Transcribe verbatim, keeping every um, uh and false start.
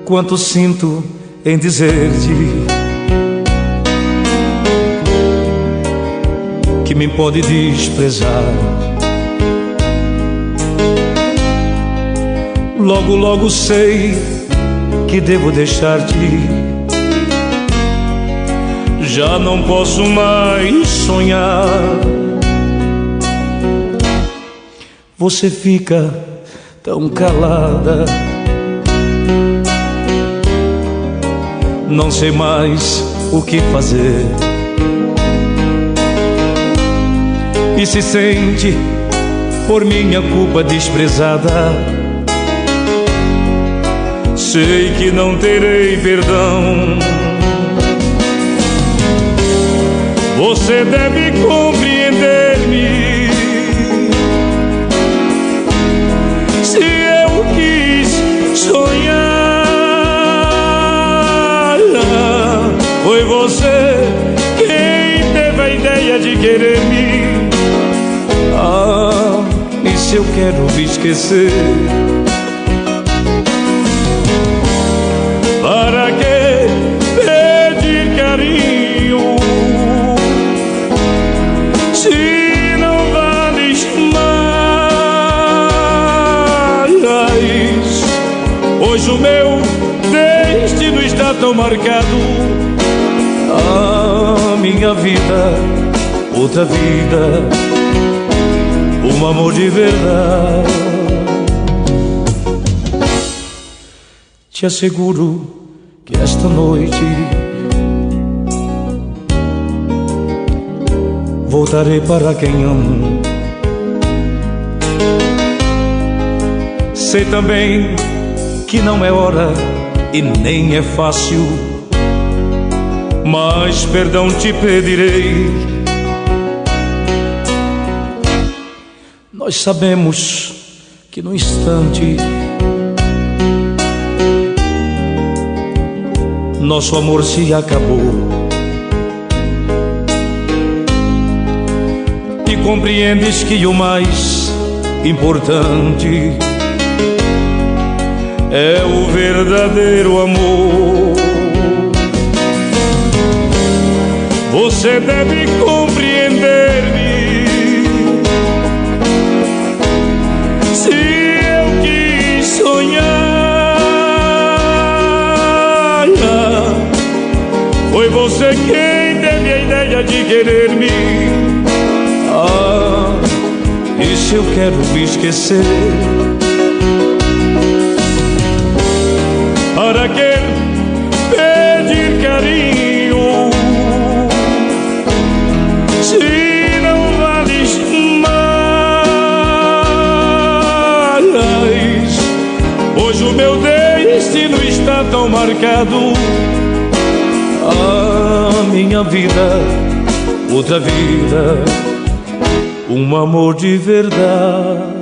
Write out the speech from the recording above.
quanto sinto em dizer-te que me pode desprezar. Logo, logo sei que devo deixar-te. Já não posso mais sonhar. Você fica tão calada, não sei mais o que fazer. E se sente por minha culpa desprezada. Sei que não terei perdão. Você deve compreender-me. Se eu quis sonhar, foi você quem teve a ideia de querer-me. Ah, e se eu quero me esquecer? Para que pedir carinho se não vales mais? Hoje o meu destino está tão marcado. A minha vida, outra vida, um amor de verdade. Te asseguro que esta noite voltarei para quem amo. Sei também que não é hora e nem é fácil, mas perdão te pedirei. Nós sabemos que no instante nosso amor se acabou. E compreendes que o mais importante é o verdadeiro amor. Você deve compreender-me. Se eu quis sonhar, foi você quem teve a ideia de querer-me. Ah, e se eu quero me esquecer? Para que pedir carinho se não vales mais? Hoje o meu destino está tão marcado. A minha vida, outra vida, um amor de verdade.